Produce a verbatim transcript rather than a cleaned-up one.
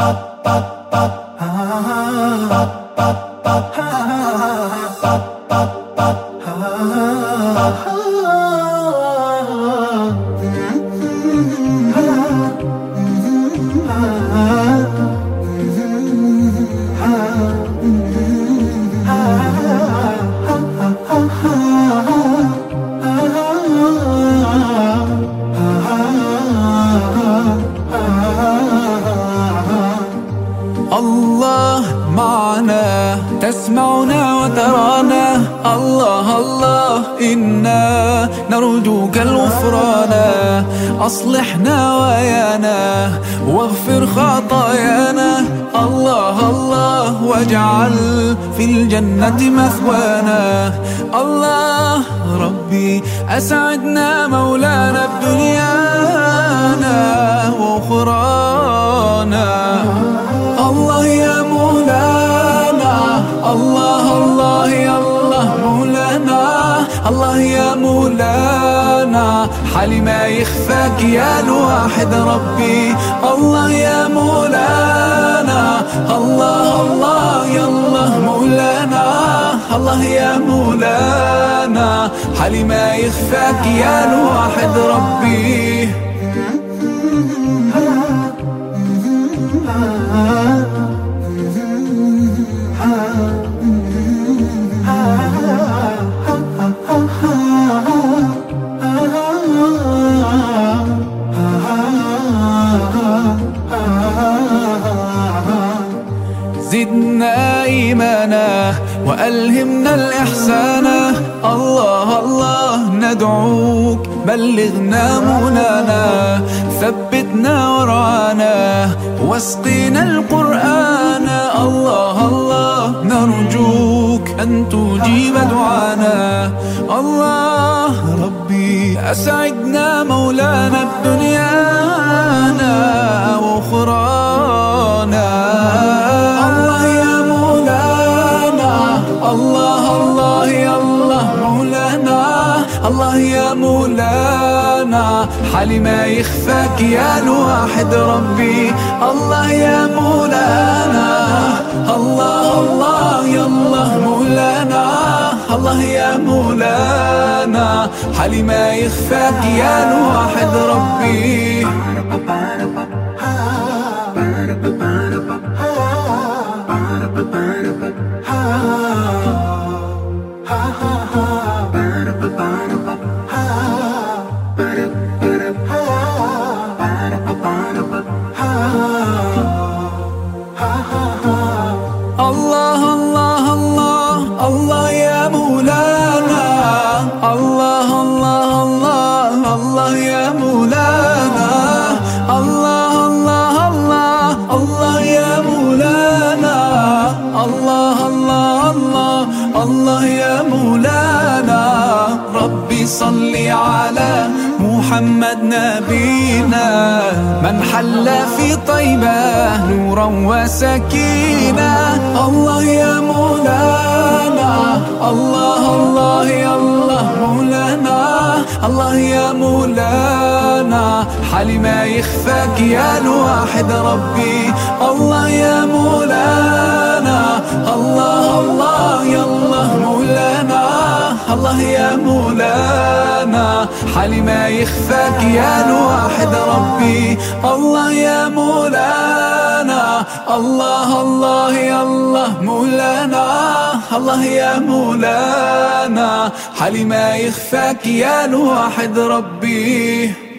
الله معنا تسمعنا وترانا، الله الله إنا نرجوك الغفران. أصلحنا ويانا واغفر خطايانا، الله الله واجعل في الجنة مثوانا. الله ربي أسعدنا مولانا بدنيانا وأخرانا. الله يا مولانا، الله الله يا الله مولانا، الله يا مولانا، حالي ما يخفاك يا الواحد ربي. الله يا مولانا، الله الله يا الله مولانا، الله يا مولانا، حالي ما يخفاك يا الواحد ربي. زدنا إيمانا وألهمنا الإحسان، الله الله ندعوك بلغنا منانا. ثبتنا ورعانا واسقنا القرآن، الله الله نرجوك أن تجيب دعانا. الله ربي أسعدنا مولانا بدنيانا وأخرانا. الله يا مولانا، الله الله يا الله مولانا، الله يا مولانا، حالي ما يخفاك يا الواحد ربي. الله يا مولانا، الله الله يا الله مولانا، الله يا مولانا، حالي ما يخفاك يا الواحد ربي. الله الله الله الله يا مولانا، الله الله الله الله يا مولانا، الله الله الله الله يا مولانا، الله الله الله الله يا مولانا. ربي صلي على محمد نبينا، من حل في طيبة نورا وسكينة. الله يا مولانا، الله الله يا الله مولانا، الله يا مولانا، حالي ما يخفاك يا الواحد ربي. الله يا مولانا، الله الله يا الله مولانا، الله يا مولانا، حالي ما يخفاك يا الواحد ربي. الله يا مولانا، الله الله يا الله مولانا، الله يا مولانا، حالي ما يخفاك يا الواحد ربي.